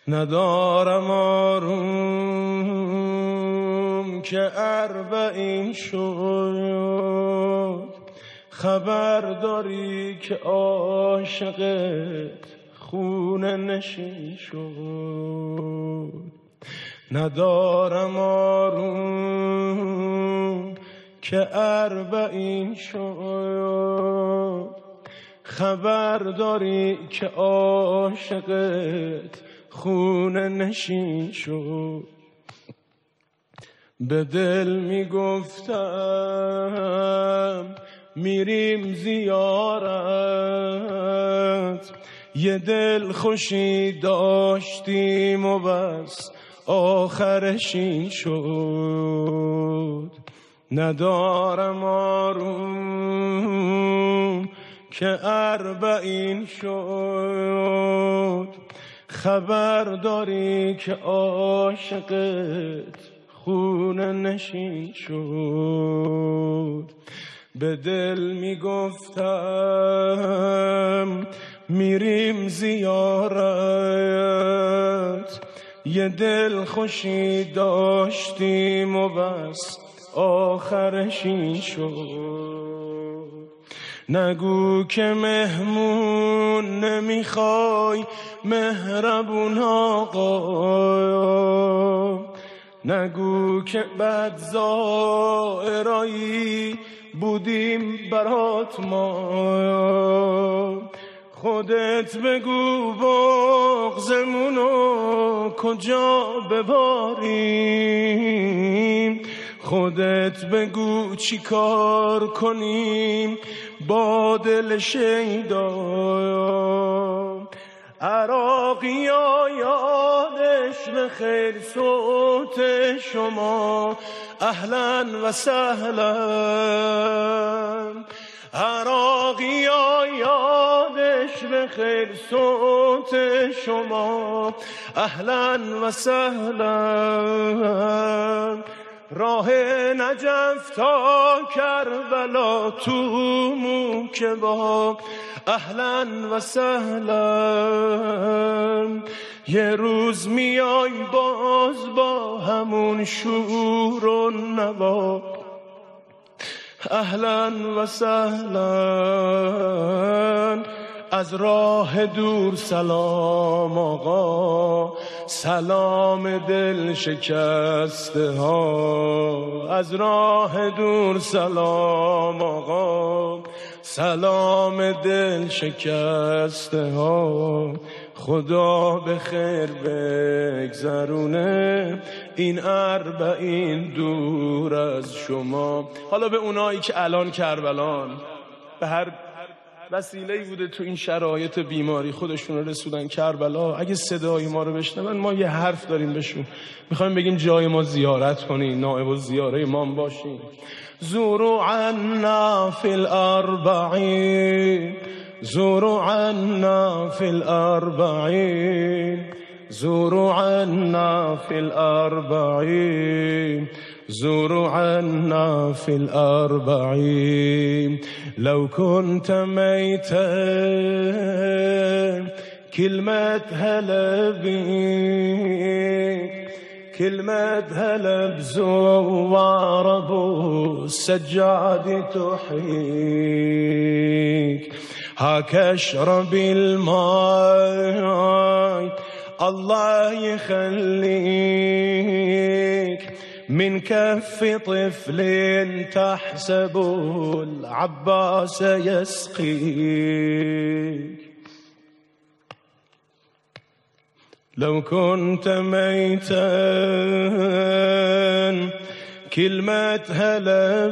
ندارم آروم که 40 شد، خبر داری که عاشقت خونه نشین شد. ندارم آروم که 40 شد، خبر داری که عاشقت خونه نشین شد. به دل میگفتم میریم زیارت، یه دل خوشی داشتیم و بس آخرش این شد. ندارم آروم که 40 شد، خبر داری که عاشقت خونه نشین شد. به دل میگفتم میریم زیارت، یه دل خوشی داشتیم و بس آخرش این شد. نگو که مهمون نمیخوای مهربون آقا، نگو که بد زائرایی بودیم برات ما. خودت بگو بغضمونو کجا بباریم، خودت بگو چی کار کنیم با دل شیدا. عراقی ها یادش بخیر صوت شما، اهلا و سهلا. عراقی ها یادش بخیر صوت شما، اهلا و سهلا. راه نجف تا کربلا تو موکبا، اهلا و سهلا. یه روز میای باز با همون شور و نوا، اهلا و سهلا. از راه دور سلام آقا، سلام دل شکسته ها. از راه دور سلام آقا، سلام دل شکسته ها. خدا به خیر بگذرونه این 40 دور از شما. حالا به اونایی که الان کربلان به هر وسیله‌ای بوده تو این شرایط بیماری خودشون رو رسودن کربلا، اگه صدای ما رو بشنون، ما یه حرف داریم بهشون، میخوایم بگیم جای ما زیارت کنین، نائب الزیاره امام باشین. زوروا عنا فی الاربعین، زوروا عنا فی الاربعین، زوروا عنا فی الاربعین، زوروا عنا فی الاربعین. لو كنت ميتا كلمة هلا بيك، كلمة هلا بزوار ابو السجاد تحييك. هاك اشرب الماء الله يخليك، من كف طفل تحسب العباس يسقيك. لو كنت ميتا كلمة هلا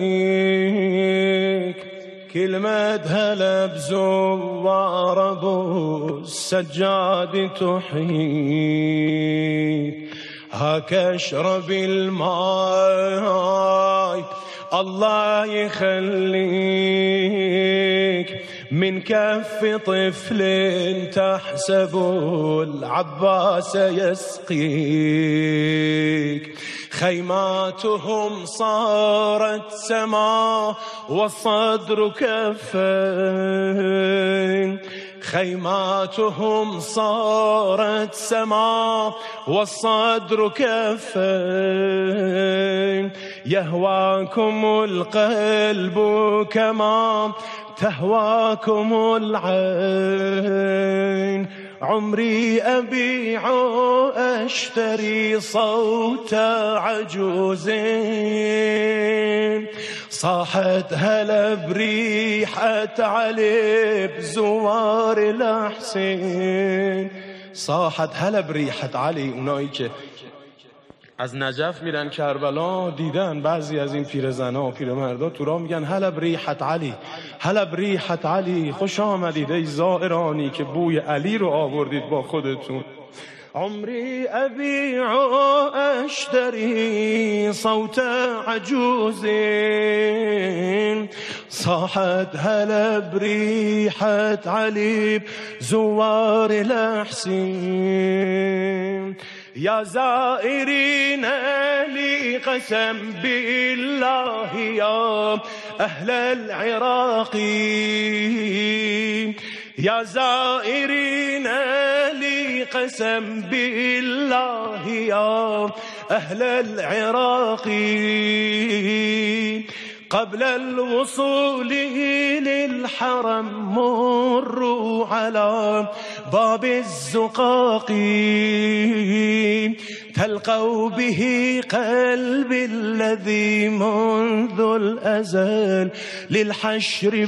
بيك، كلمة هلا بزوار ابو السجاد تحييك. هاك اشرب الماء الله يخليك، من كف طفل تحسب العباس يسقيك. خيماتهم صارت سما والصدر كفين، خيماتهم صارت سما والصدر كفين، يهواكم القلب كما تهواكم العين، عمري أبيع أشتري صوت عجوزين، صاحت هلا بريحة علي بزوار الحسين، صاحت هلا بريحة علي. اونایی که از نجف میرن کربلا دیدن بعضی از این پیرزنا و پیرمردا تو راه میگن هلا بریحت علی، هلا بریحت علی، خوش آمدید ای زائرانی که بوی علی رو آوردید با خودتون. عمري أبيع أشتري صوت عجوز صاحت هلا بريحة علي زوار الحسين، يا زائرين لي قسم بالله يا أهل العراق، يا زائرين لي قسم بالله يا أهل العراق، قبل الوصول للحرم مروا على باب الزقاق، تلقوا به قلبي الذي منذ الأزل للحشر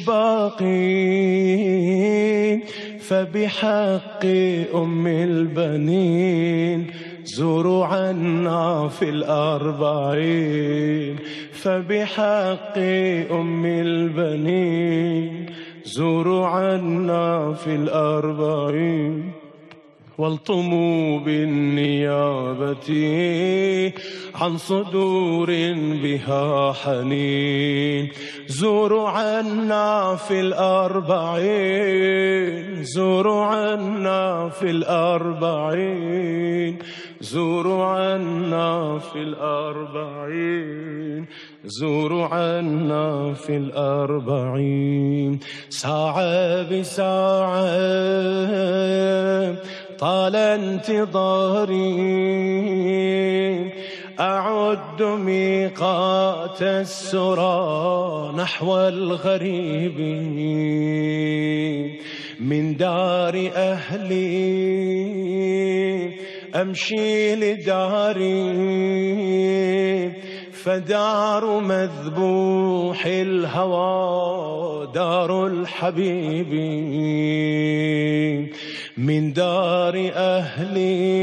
باقي، فبحق أم البنين زوروا عنا في الأربعين، فبحق أم البنين زوروا عنا في الأربعين، والطموا بالنيابة عن صدور بها حنين، زوروا عنا في الأربعين، زوروا عنا في الأربعين، زوروا عنا في الأربعين، زوروا عنا في الأربعين. ساعة بساعة طال انتظاري، أعد ميقات السرى نحو الغريب، من دار أهلي أمشي لداري، فدار مذبوح الهوى دار الحبيب، من دار أهلي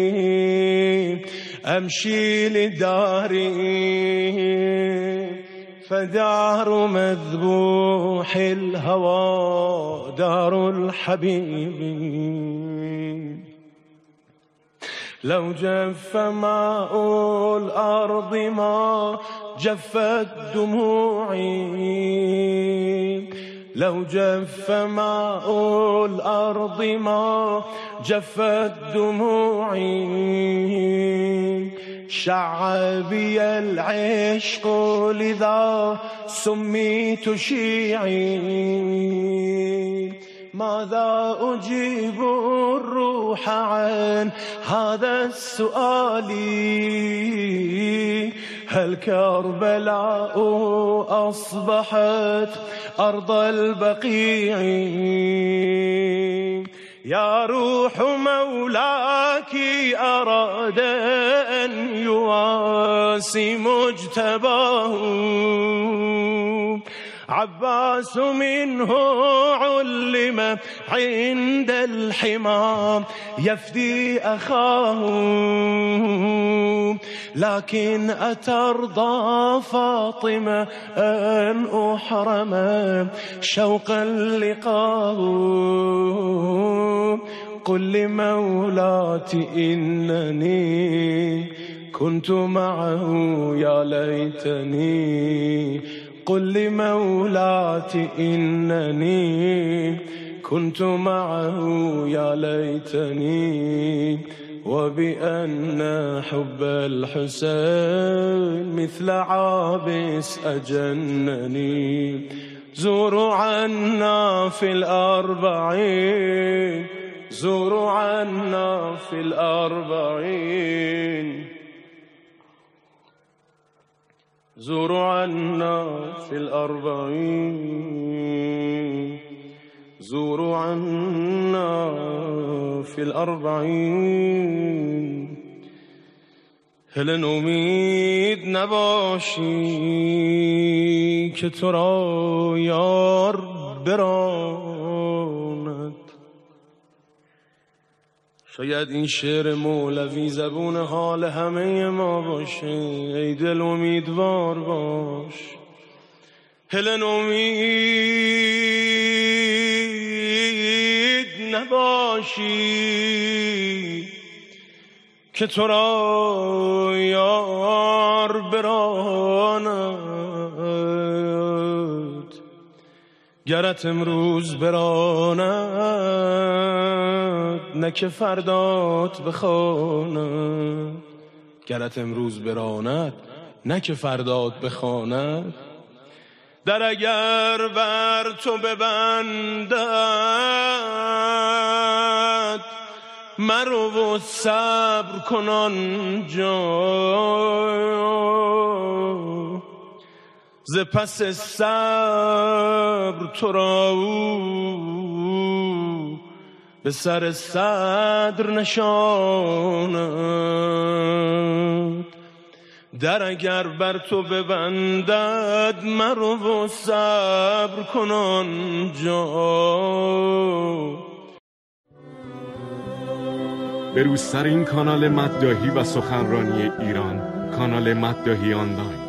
أمشي لداري، فدار مذبوح الهوى دار الحبيب. لو جف ماء الأرض ما جفت دموعي، لو جف ماء الأرض ما جفت دموعي، شعبي العشق لذا سميت شيعي، ماذا أجيب الروح عن هذا السؤال، هل كربلاء أصبحت أرض البقيع، يا روح مولاك أراد أن يواسي مجتباه، عباس منه علم عند الحمام يفدي أخاه، لكن أترضى فاطمة أن أحرم شوقا لقاه، قل لمولاتي إنني كنت معه يا ليتني، قل لمولاتي إنني كنت معه يا ليتني، وبأن حب الحسين مثل عابس أجنني، زوروا عنا في الأربعين زوروا عنا في الأربعين زوروا عنا في الأربعين زوروا عنا في الأربعين هل نومید نباشی که تو را یار براند. شاید این شعر مولوی زبون حال همه ما باشه. ای دل امیدوار باش. هل نومید نباشی که تو را یار براند. گرت امروز براند نه که فردات بخواند. گرت امروز براند نه که فردات بخواند. در اگر بر تو ببندد مرو و صبر کن آنجا. ز پس صبر تو را او به سر صدر نشاند. در اگر بر تو ببندد مرو و صبر کن آنجا. به روز سر این کانال مداحی و سخنرانی ایران، کانال مداحی آنلاین.